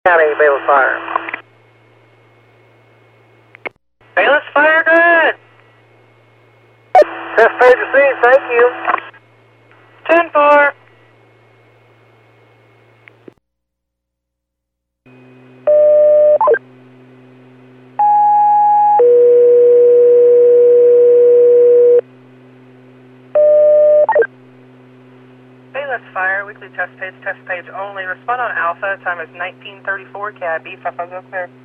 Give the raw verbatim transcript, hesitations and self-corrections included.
County, Bayless Fire. Bayless Fire, good. Test page received, thank you. ten four. Bayless Fire, weekly test page, test page only. Respond on Alpha, time is nineteen thirty-four, C A B, five five zero clear.